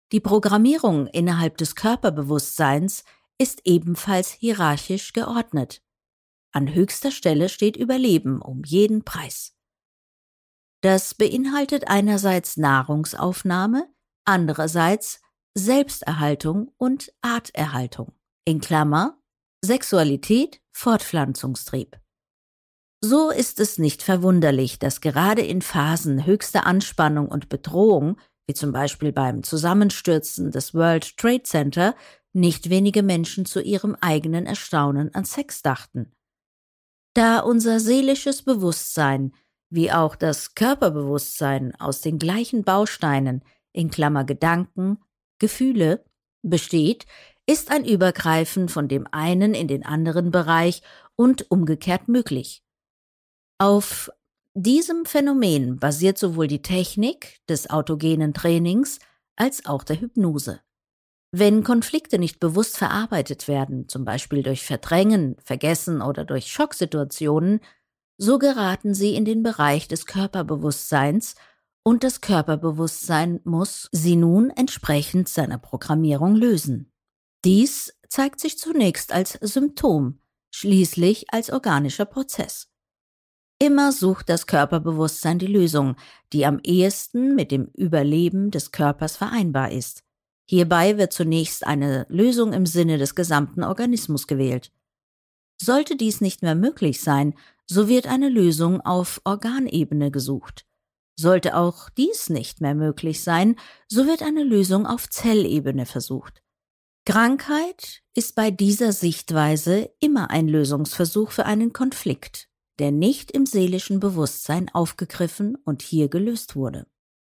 Die Programmierung innerhalb des Körperbewusstseins ist ebenfalls hierarchisch geordnet. An höchster Stelle steht Überleben um jeden Preis. Das beinhaltet einerseits Nahrungsaufnahme, andererseits Selbsterhaltung und Arterhaltung. In Klammer Sexualität, Fortpflanzungstrieb. So ist es nicht verwunderlich, dass gerade in Phasen höchster Anspannung und Bedrohung, wie zum Beispiel beim Zusammenstürzen des World Trade Center, nicht wenige Menschen zu ihrem eigenen Erstaunen an Sex dachten. Da unser seelisches Bewusstsein wie auch das Körperbewusstsein aus den gleichen Bausteinen, in Klammer Gedanken, Gefühle, besteht, ist ein Übergreifen von dem einen in den anderen Bereich und umgekehrt möglich. Auf diesem Phänomen basiert sowohl die Technik des autogenen Trainings als auch der Hypnose. Wenn Konflikte nicht bewusst verarbeitet werden, zum Beispiel durch Verdrängen, Vergessen oder durch Schocksituationen, so geraten sie in den Bereich des Körperbewusstseins und das Körperbewusstsein muss sie nun entsprechend seiner Programmierung lösen. Dies zeigt sich zunächst als Symptom, schließlich als organischer Prozess. Immer sucht das Körperbewusstsein die Lösung, die am ehesten mit dem Überleben des Körpers vereinbar ist. Hierbei wird zunächst eine Lösung im Sinne des gesamten Organismus gewählt. Sollte dies nicht mehr möglich sein, so wird eine Lösung auf Organebene gesucht. Sollte auch dies nicht mehr möglich sein, so wird eine Lösung auf Zellebene versucht. Krankheit ist bei dieser Sichtweise immer ein Lösungsversuch für einen Konflikt, der nicht im seelischen Bewusstsein aufgegriffen und hier gelöst wurde.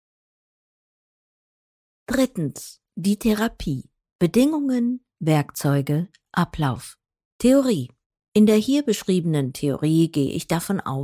3. Die Therapie. Bedingungen, Werkzeuge, Ablauf. Theorie. In der hier beschriebenen Theorie gehe ich davon aus,